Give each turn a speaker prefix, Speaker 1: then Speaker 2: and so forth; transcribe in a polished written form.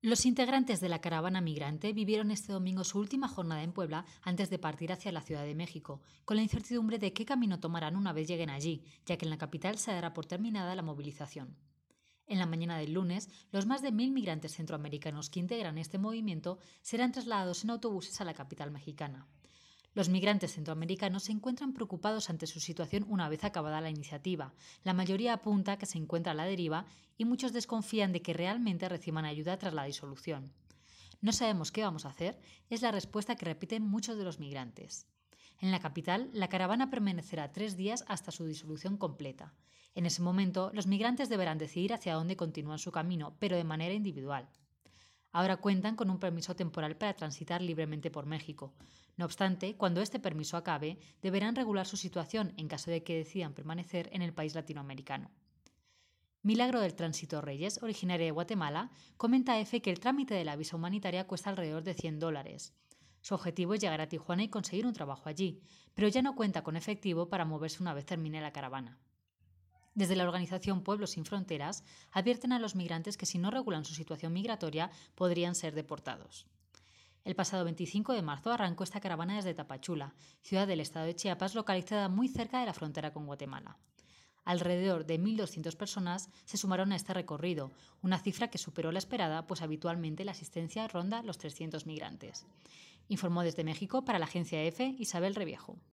Speaker 1: Los integrantes de la caravana migrante vivieron este domingo su última jornada en Puebla antes de partir hacia la Ciudad de México, con la incertidumbre de qué camino tomarán una vez lleguen allí, ya que en la capital se dará por terminada la movilización. En la mañana del lunes, los más de 1.000 migrantes centroamericanos que integran este movimiento serán trasladados en autobuses a la capital mexicana. Los migrantes centroamericanos se encuentran preocupados ante su situación una vez acabada la iniciativa. La mayoría apunta que se encuentra a la deriva y muchos desconfían de que realmente reciban ayuda tras la disolución. No sabemos qué vamos a hacer, es la respuesta que repiten muchos de los migrantes. En la capital, la caravana permanecerá 3 días hasta su disolución completa. En ese momento, los migrantes deberán decidir hacia dónde continúan su camino, pero de manera individual. Ahora cuentan con un permiso temporal para transitar libremente por México. No obstante, cuando este permiso acabe, deberán regular su situación en caso de que decidan permanecer en el país latinoamericano. Milagro del Tránsito Reyes, originaria de Guatemala, comenta a EFE que el trámite de la visa humanitaria cuesta alrededor de $100. Su objetivo es llegar a Tijuana y conseguir un trabajo allí, pero ya no cuenta con efectivo para moverse una vez termine la caravana. Desde la organización Pueblos sin Fronteras advierten a los migrantes que si no regulan su situación migratoria podrían ser deportados. El pasado 25 de marzo arrancó esta caravana desde Tapachula, ciudad del estado de Chiapas localizada muy cerca de la frontera con Guatemala. Alrededor de 1.200 personas se sumaron a este recorrido, una cifra que superó la esperada, pues habitualmente la asistencia ronda los 300 migrantes. Informó desde México para la agencia EFE Isabel Reviejo.